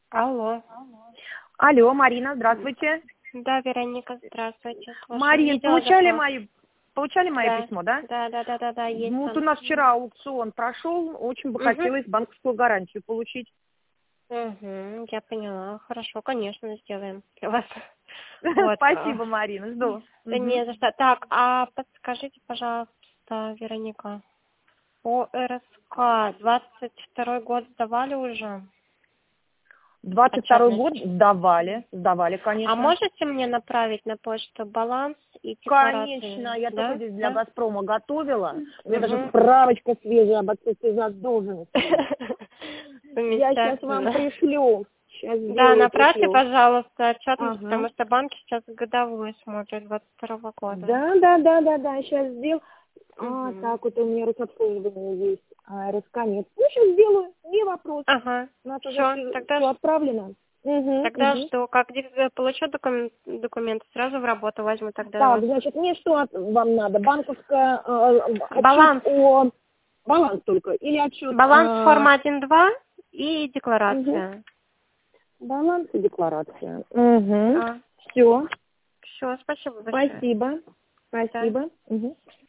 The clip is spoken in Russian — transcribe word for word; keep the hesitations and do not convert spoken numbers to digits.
Алло. Алло, Марина, здравствуйте. Да, Вероника, здравствуйте. Слушаю. Марин, Видела получали запрос. мои, получали мое Да. письмо, да? Да, да, да, да, да, есть Ну, вот у там. нас вчера аукцион прошел, очень бы Угу. хотелось банковскую гарантию получить. Угу, я поняла. Хорошо, конечно, сделаем для вас. Вот. Спасибо, Марина, жду. Да Мгм. не за что. Так, а подскажите, пожалуйста, Вероника, по РСК двадцать второй год сдавали уже? двадцать второй год Отчетность. сдавали, сдавали, конечно. А можете мне направить на почту баланс и декларацию? Конечно, я Да? только здесь для Да? «Газпрома» готовила. У меня даже Мгм. справочка свежая об отсутствии задолженности. Я сейчас вам Замечательно. пришлю. Сейчас Да, сделаю, направьте, пришлю. пожалуйста, отчетность, Ага. потому что банки сейчас годовую смотрят двадцать второго года. Да, да, да, да, да, сейчас сделаю. А, Мгм. так, вот у меня Рособслуживание есть, а РСК нет. Ну, сейчас сделаю, не вопрос. Ага. У нас уже Все, все, тогда, ж- отправлено. Угу, тогда угу. что, как де- получу документ, документы, сразу в работу возьму тогда Так, вас. значит, мне что от- вам надо? Банковская, э, отчет Баланс. о... Баланс только? Или отчет... Баланс Э... форма один-два и Угу. декларация. Баланс и декларация. Угу. Да. Все. Все, спасибо большое. Спасибо. Да. Спасибо. Угу.